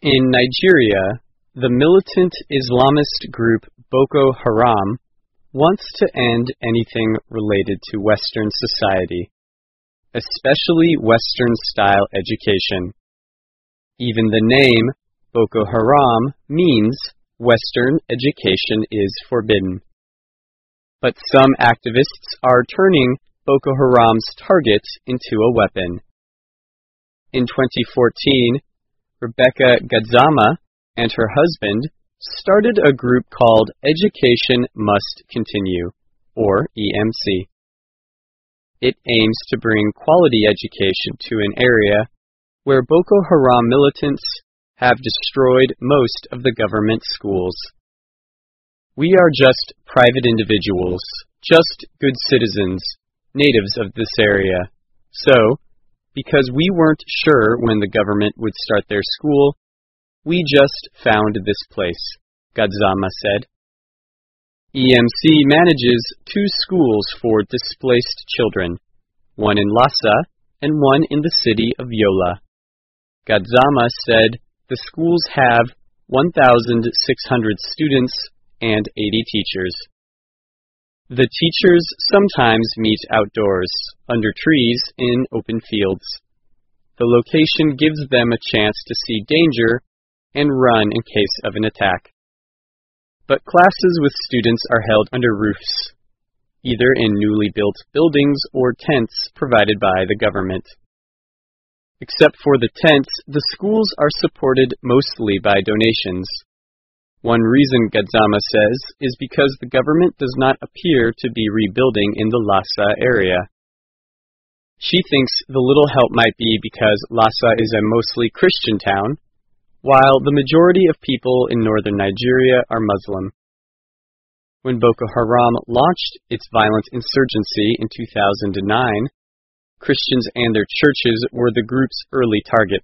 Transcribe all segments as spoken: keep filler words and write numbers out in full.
In Nigeria, the militant Islamist group Boko Haram wants to end anything related to Western society, especially Western-style education. Even the name Boko Haram means Western education is forbidden. But some activists are turning Boko Haram's target into a weapon. In twenty fourteen, Rebecca Gadzama and her husband started a group called Education Must Continue, or E M C. It aims to bring quality education to an area where Boko Haram militants have destroyed most of the government schools. We are just private individuals, just good citizens, natives of this area. So, because we weren't sure when the government would start their school, we just found this place, Gadzama said. E M C manages two schools for displaced children, one in Lassa and one in the city of Yola. Gadzama said the schools have one thousand six hundred students and eighty teachers. The teachers sometimes meet outdoors, under trees in open fields. The location gives them a chance to see danger and run in case of an attack. But classes with students are held under roofs, either in newly built buildings or tents provided by the government. Except for the tents, the schools are supported mostly by donations. One reason, Gadzama says, is because the government does not appear to be rebuilding in the Lassa area. She thinks the little help might be because Lassa is a mostly Christian town, while the majority of people in northern Nigeria are Muslim. When Boko Haram launched its violent insurgency in two thousand nine, Christians and their churches were the group's early targets.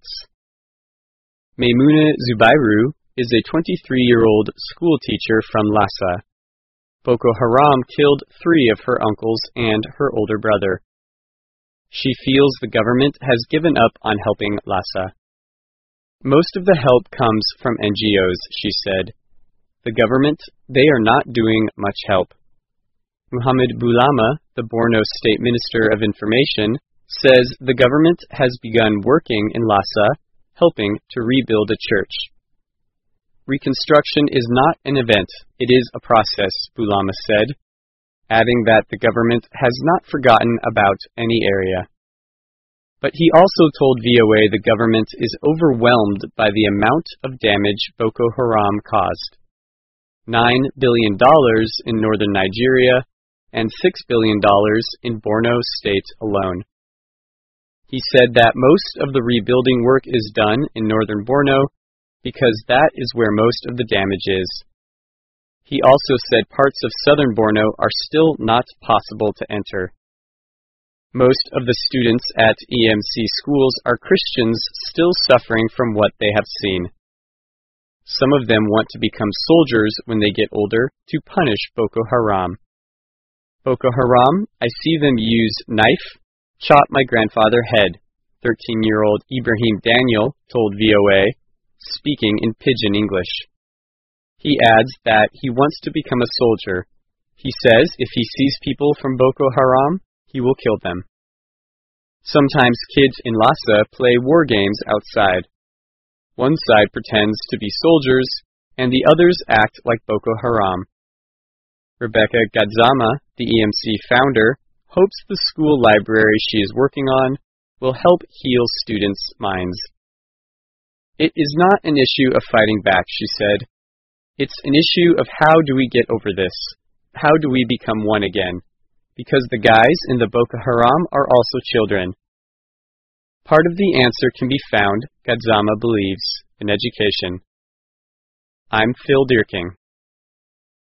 Maimuna Zubairu is a twenty-three-year-old school teacher from Lassa. Boko Haram killed three of her uncles and her older brother. She feels the government has given up on helping Lassa. Most of the help comes from N G Os, she said. The government, they are not doing much help. Muhammad Bulama, the Borno State Minister of Information, says the government has begun working in Lassa, helping to rebuild a church. Reconstruction is not an event, it is a process, Bulama said, adding that the government has not forgotten about any area. But he also told V O A the government is overwhelmed by the amount of damage Boko Haram caused. Nine billion dollars in northern Nigeria and six billion dollars in Borno State alone. He said that most of the rebuilding work is done in northern Borno because that is where most of the damage is. He also said parts of southern Borno are still not possible to enter. Most of the students at E M C schools are Christians still suffering from what they have seen. Some of them want to become soldiers when they get older to punish Boko Haram. Boko Haram, I see them use knife, chop my grandfather head, thirteen-year-old Ibrahim Daniel told V O A, speaking in pidgin English. He adds that he wants to become a soldier. He says if he sees people from Boko Haram, he will kill them. Sometimes kids in Lassa play war games outside. One side pretends to be soldiers, and the others act like Boko Haram. Rebecca Gadzama, the E M C founder, hopes the school library she is working on will help heal students' minds. It is not an issue of fighting back, she said. It's an issue of how do we get over this? How do we become one again? Because the guys in the Boko Haram are also children. Part of the answer can be found, Gadzama believes, in education. I'm Phil Dierking.